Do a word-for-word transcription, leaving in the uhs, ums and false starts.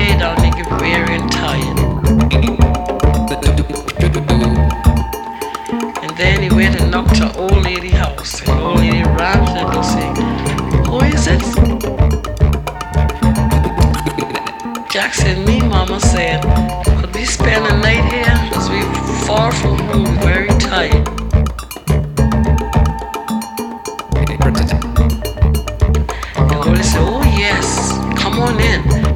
lay down and get weary and tired. And then he went and knocked to old lady house. And old lady ran to the door saying, who is it? Jack said, me, mama said, could we spend the night here? Because we're far from home, very tired. And old lady said, oh yes, come on in.